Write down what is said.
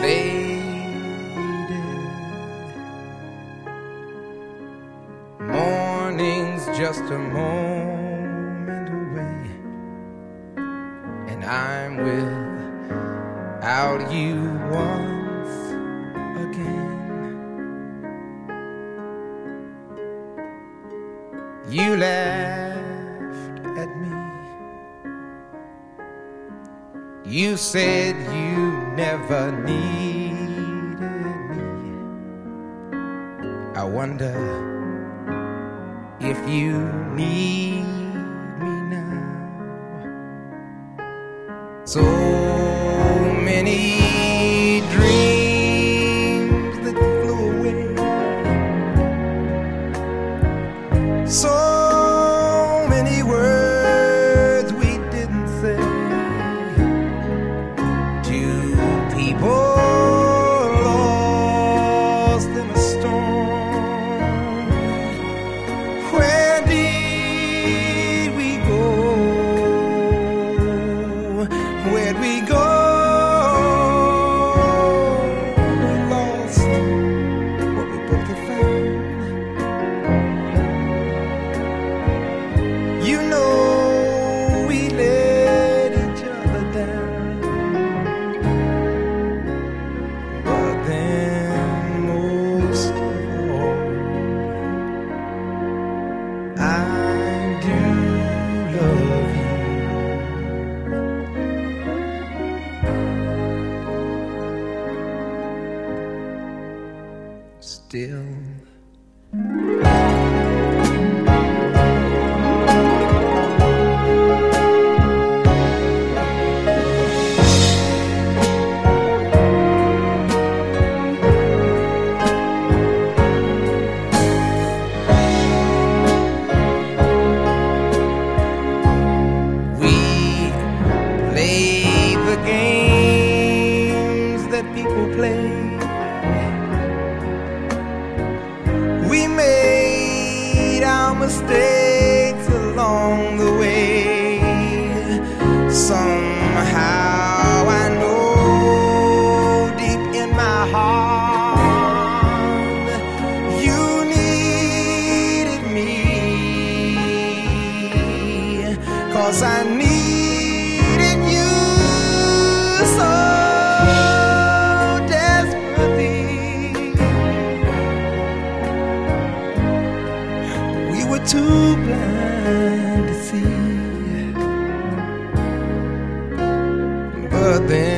faded. Morning's just a moment away, and I'm without you once again. You laughed at me. You said you never needed me. I wonder if you need me now. So many dreams that flew away, so many words we didn't say to people lost in a storm. Where did we go? Where'd we go? We lost what we both had found. You know we let each other down, but then most of all, I do love you. Still. We play the games that people play. We made our mistakes along the way. Somehow I know deep in my heart you needed me, 'cause I needed you so desperately. We were too blind to see, but then